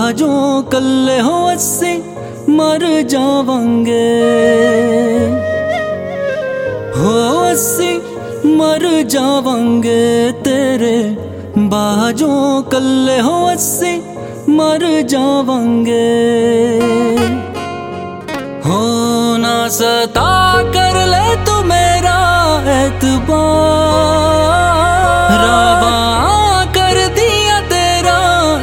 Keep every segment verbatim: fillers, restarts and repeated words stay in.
बाजों कल्ले हो अस्सी मर जावांगे, हो अस्सी मर जावांगे तेरे बाजों कल्ले हो अस्सी मर जावांगे। हो ना सता कर ले तू मेरा एतबार, रावा कर दिया तेरा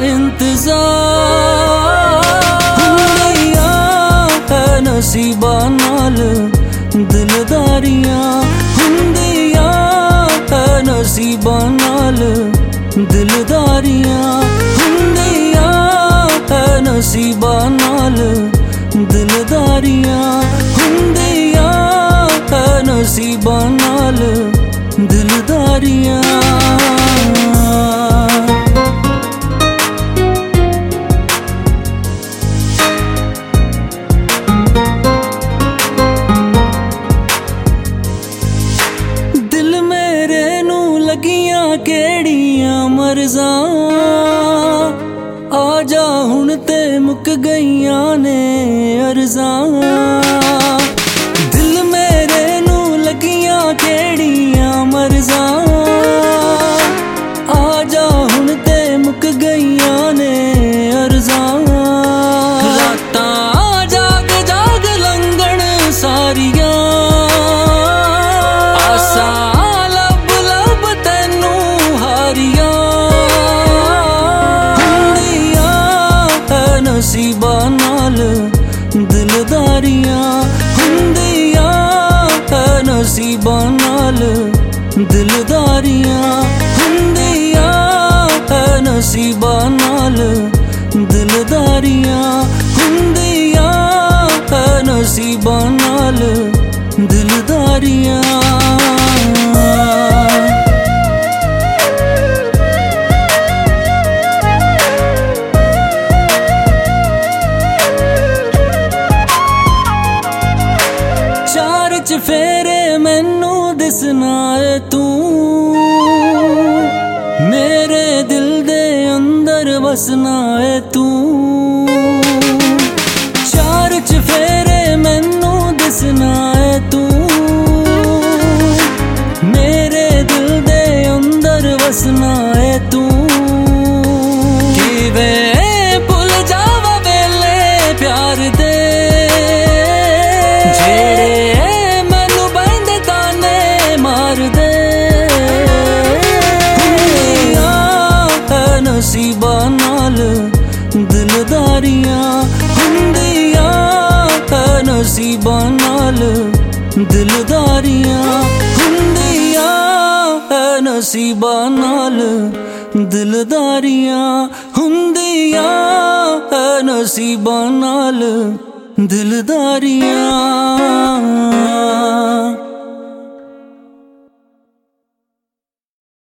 इंतजार। हुंदिया है नसीबा नाल दिलदारियां, हुंदिया है नसीबा नाल दिलदारियां, हुंदिया है नसीबा नाल दिलदारियां, हुंदिया है नसीबा नाल दिलदारियां। दिल मेरे नू लगियां केड़ियां मरज़ां, आजा हुण ते मुक गईयां ने अर्ज़ां। दिल मेरे नू लगियां केड़ियां मरज़ां, आजा हुण ते मुक गईयां ने अर्ज़ां। रातां जाग जाग लंघण सारियां, आसा लब लब तैनू हारियां। नसीबा नाल दिलदारियां, हुंदिया है नसीबा नाल दिलदारियां, हुंदिया है नसीबा नाल दिलदारियां, हुंदिया है नसीबा नाल दिलदारियां। फेरे मैनू दिसना है तू, मेरे दिल दे अंदर वसना है तू। चार चफेरे मैनू दिसना है तू, मेरे दिल दे अंदर वसना है तू। किवे भुल जावा वेले प्यार दे जेड़े नसीबा नाल दिलदारियां, हुंदिया है नसीबा नाल दिलदारियां, हुंदिया है नसीबा नाल दिलदारियां, हुंदिया है नसीबा नाल दिलदारियां।